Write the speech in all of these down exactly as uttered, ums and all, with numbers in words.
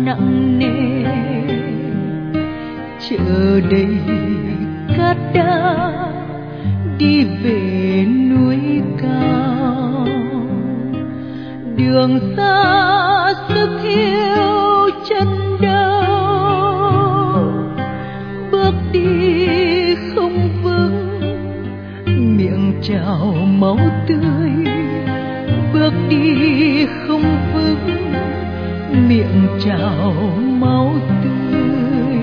nặng nề, chờ đây cát đã đi về núi cao. Đường xa sức yếu chân đau, bước đi không vững miệng trào máu tươi, bước đi không vững miệng trào máu tươi.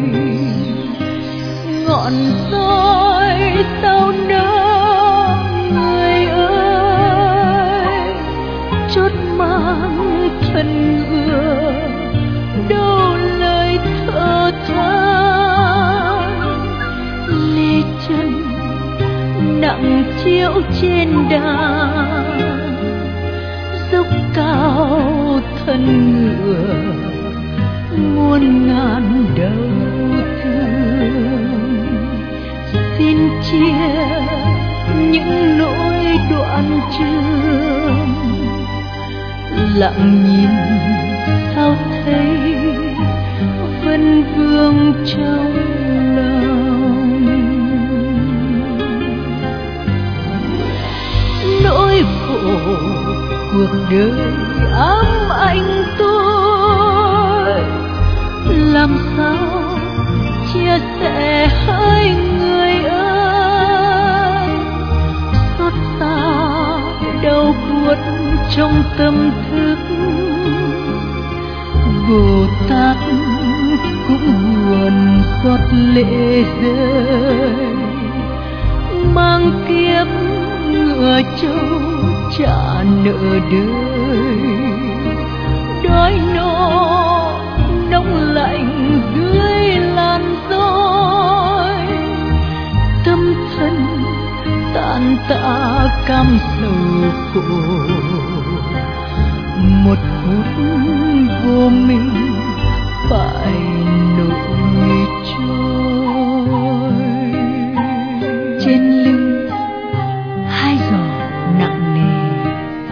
Ngọn soi sao nỡ người ơi, chốt mang thân ngựa đâu lời thở than. Lê chân nặng chiếu trên đàn, dốc cao thân ngựa muôn ngàn đau thương. Xin chia những nỗi đoạn trường, lặng nhìn sao thấy vẫn vương trong lòng. Nỗi khổ cuộc đời ám ảnh tôi, làm sao chia sẻ hai người ơi. Xót xa đau buốt trong tâm thức, Bồ Tát cũng buồn giọt lệ rơi. Mang kiếp ngựa trâu trả nợ đời, đói no nóng lạnh dưới làn gió. Tâm thân tàn tạ cam sầu khổ, một phút vô minh phải nổi trôi. Trên lưng hai giò nặng nề,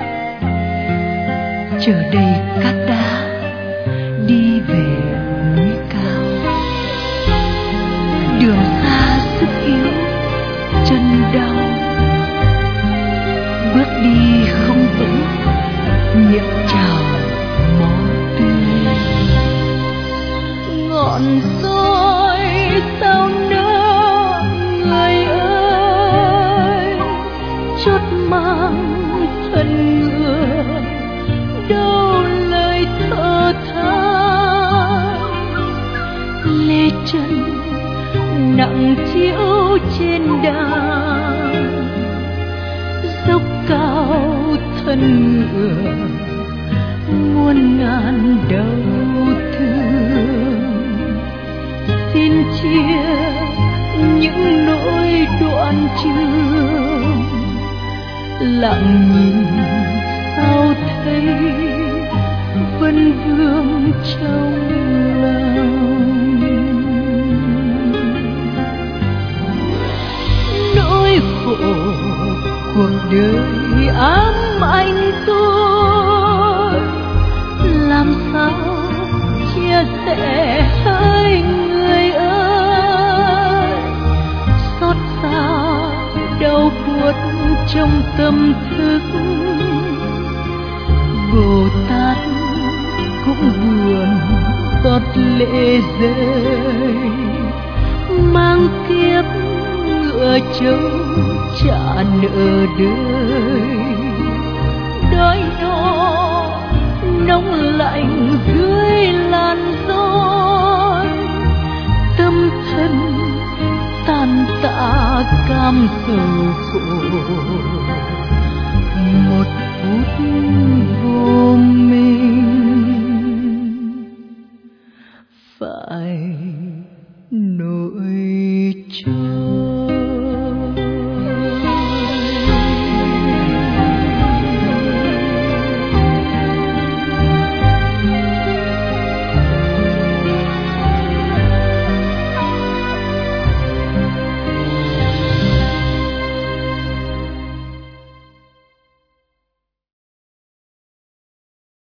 chờ đây cát đá đi về núi cao. Đường xa sức yếu chân đau, bước đi không vững miệng trào máu tươi. Ngọn soi sao nỡ người ơi, chốt mang thân ngựa đâu lời thở than. Lê chân nặng chiếu trên đàn, dốc cao thân ngựa muôn ngàn đau thương. Xin chia những nỗi đoạn trường, lặng nhìn sao thấy vẫn vương trong lòng. Nỗi khổ cuộc đời ám ảnh tôi, làm sao chia sẻ hai người ơi. Xót xa đau buốt trong tâm thức, Bồ Tát cũng buồn giọt lệ rơi. Mang kiếp ngựa trâu trả nợ đời, đói no nóng lạnh dưới làn gió. Tâm thân tàn tạ cam sầu khổ, một phút vô minh phải nổi trôi.